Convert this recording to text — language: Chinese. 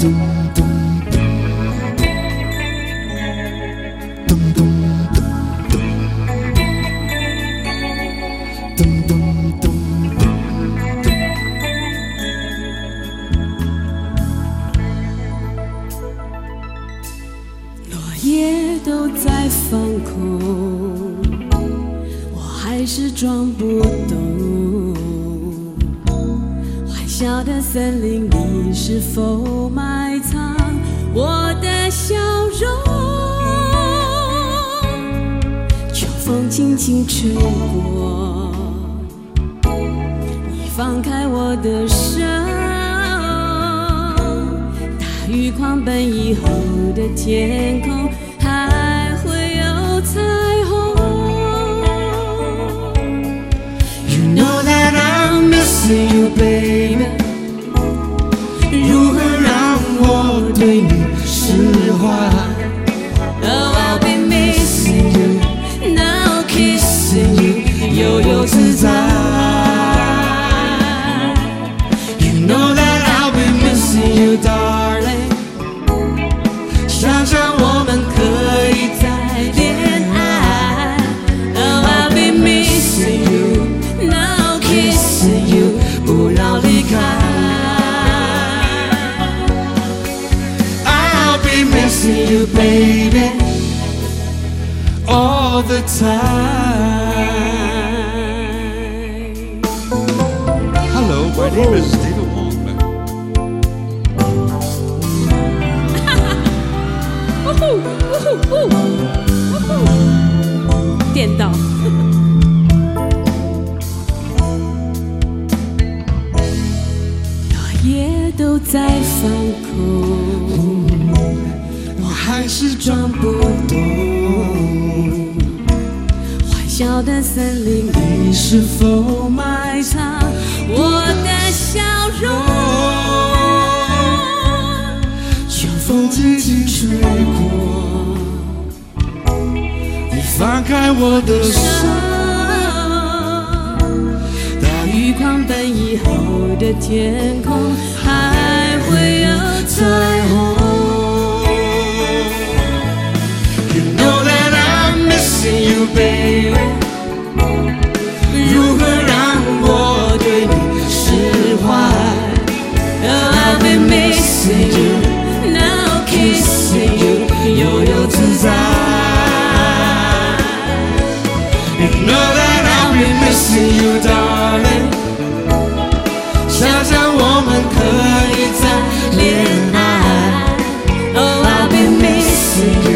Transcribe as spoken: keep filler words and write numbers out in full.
落叶都在放空，我还是装不懂。欢笑的森林里，是否埋藏我的笑容？秋风轻轻吹过，你放开我的手。雨狂奔以后的天空还会有彩虹。 You know that I'm missing you, baby。 如何让我对你释怀 Oh, I'll be missing you, now kissing you， 悠悠自在。 You know that I'll be missing you, darling。 想想我们可以再恋爱。 Oh, I'll be missing you, now kissing you， 不要离开。 I'll be missing you, baby, all the time. Hello, my name is David Wong. 电到。落叶都在放空， 我还是装不懂， 欢笑的森林里是否埋藏我的笑容？ 秋风轻轻吹过，你放开我的手， 大雨狂奔以后的天空还会有彩虹。 You know that I'm missing you, baby。 如何让我对你释怀 Oh, I'll be missing you, now kissing you， 悠悠自在。 You know that I'll be missing you, darling。 想想我们可以再恋爱。 Oh, I'll be missing you。